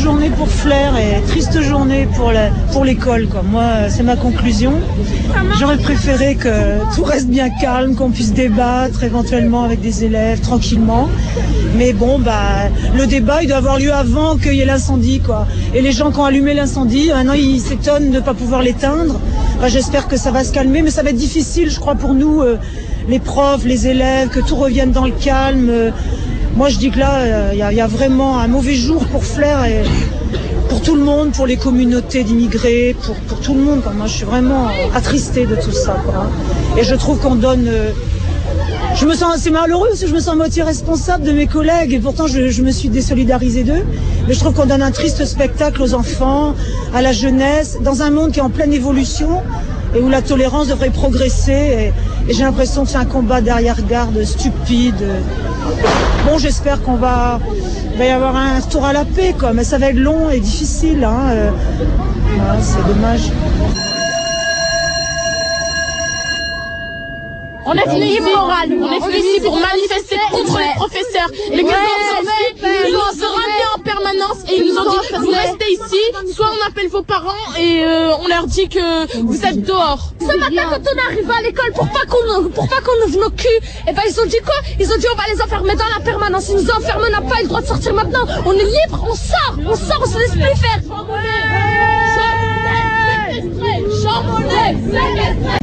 journée pour Flers et triste journée pour l'école, quoi. Moi, c'est ma conclusion. J'aurais préféré que tout reste bien calme, qu'on puisse débattre éventuellement avec des élèves tranquillement. Mais bon, le débat, il doit avoir lieu avant qu'il y ait l'incendie, quoi. Et les gens qui ont allumé l'incendie, maintenant, ils s'étonnent de ne pas pouvoir l'éteindre. J'espère que ça va se calmer, mais ça va être difficile, je crois, pour nous, les profs, les élèves, que tout revienne dans le calme. Moi, je dis que là, il y a vraiment un mauvais jour pour Flers et pour tout le monde, pour les communautés d'immigrés, pour tout le monde. Moi, je suis vraiment attristée de tout ça, quoi. Et je trouve qu'on donne... c'est malheureux parce que je me sens à moitié responsable de mes collègues et pourtant je me suis désolidarisée d'eux. Mais je trouve qu'on donne un triste spectacle aux enfants, à la jeunesse, dans un monde qui est en pleine évolution et où la tolérance devrait progresser. Et j'ai l'impression que c'est un combat d'arrière-garde stupide. Bon, j'espère qu'il va y avoir un retour à la paix, quoi. Mais ça va être long et difficile, hein. Voilà, c'est dommage. On est venu ici pour manifester contre les professeurs. Les ils nous ont ramenés en permanence et ils nous ont dit vous restez ici, soit on appelle vos parents et on leur dit que vous êtes dehors. Ce matin quand on est arrivé à l'école pour pas qu'on ouvre nos culs, et ils ont dit quoi? Ils ont dit on va les enfermer dans la permanence. Ils nous ont enfermés, on n'a pas eu le droit de sortir maintenant. On est libre, on se laisse plus faire. Champollion,